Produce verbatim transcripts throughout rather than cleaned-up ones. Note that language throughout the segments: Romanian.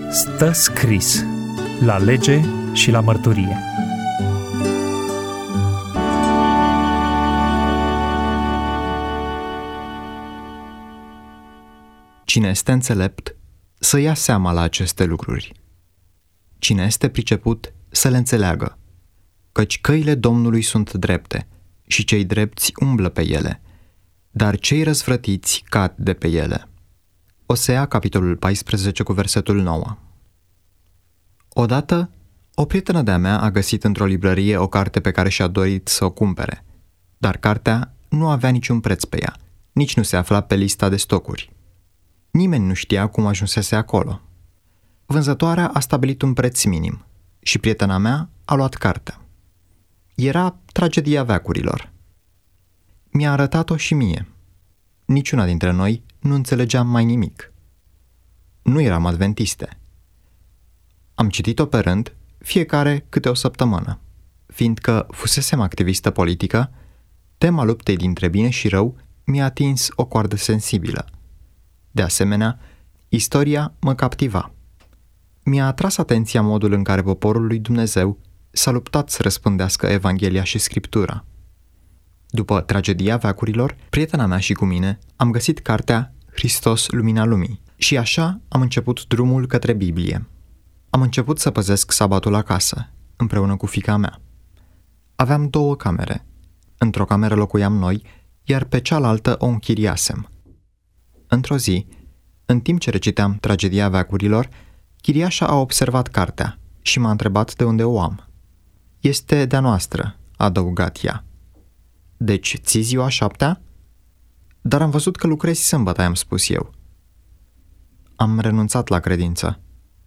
Stă scris la lege și la mărturie. Cine este înțelept, să ia seama la aceste lucruri. Cine este priceput, să le înțeleagă, căci căile Domnului sunt drepte și cei drepți umblă pe ele, dar cei răzvrătiți cad de pe ele. Osea, capitolul paisprezece, cu versetul nouă. Odată, o prietenă de-a mea a găsit într-o librărie o carte pe care și-a dorit să o cumpere, dar cartea nu avea niciun preț pe ea, nici nu se afla pe lista de stocuri. Nimeni nu știa cum ajunsese acolo. Vânzătoarea a stabilit un preț minim și prietena mea a luat cartea. Era Tragedia veacurilor. Mi-a arătat-o și mie. Niciuna dintre noi nu înțelegeam mai nimic. Nu eram adventiste. Am citit-o pe rând, fiecare câte o săptămână. Fiindcă fusesem activistă politică, tema luptei dintre bine și rău mi-a atins o coardă sensibilă. De asemenea, istoria mă captiva. Mi-a atras atenția modul în care poporul lui Dumnezeu s-a luptat să răspândească Evanghelia și Scriptura. După Tragedia veacurilor, prietena mea și cu mine am găsit cartea Hristos, lumina lumii și așa am început drumul către Biblie. Am început să păzesc sabatul acasă, împreună cu fiica mea. Aveam două camere. Într-o cameră locuiam noi, iar pe cealaltă o închiriasem. Într-o zi, în timp ce reciteam Tragedia veacurilor, chiriașa a observat cartea și m-a întrebat de unde o am. Este de-a noastră, a adăugat ea. Deci ții ziua șaptea? Dar am văzut că lucrezi sâmbătă, i-am spus eu. Am renunțat la credință.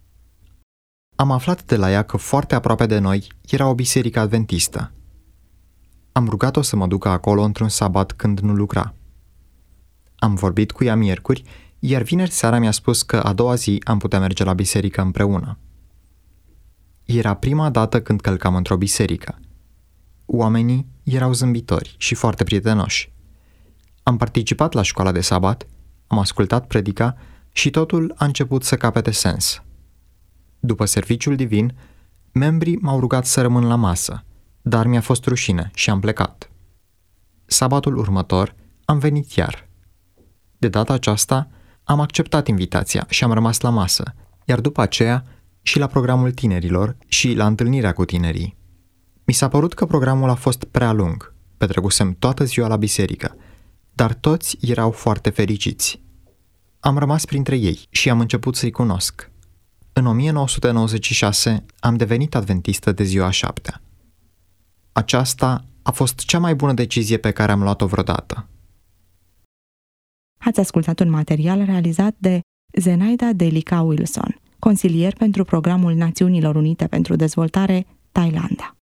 Am aflat de la ea că foarte aproape de noi era o biserică adventistă. Am rugat-o să mă ducă acolo într-un sabat când nu lucra. Am vorbit cu ea miercuri, iar vineri seara mi-a spus că a doua zi am putea merge la biserică împreună. Era prima dată când călcam într-o biserică. Oamenii erau zâmbitori și foarte prietenoși. Am participat la școala de sabat, am ascultat predica și totul a început să capete sens. După serviciul divin, membrii m-au rugat să rămân la masă, dar mi-a fost rușine și am plecat. Sabatul următor am venit iar. De data aceasta am acceptat invitația și am rămas la masă, iar după aceea și la programul tinerilor și la întâlnirea cu tinerii. Mi s-a părut că programul a fost prea lung, petrecusem toată ziua la biserică, dar toți erau foarte fericiți. Am rămas printre ei și am început să-i cunosc. În o mie nouă sute nouăzeci și șase am devenit adventistă de ziua șaptea. Aceasta a fost cea mai bună decizie pe care am luat-o vreodată. Ați ascultat un material realizat de Zenaida Delica Wilson, consilier pentru Programul Națiunilor Unite pentru Dezvoltare, Thailanda.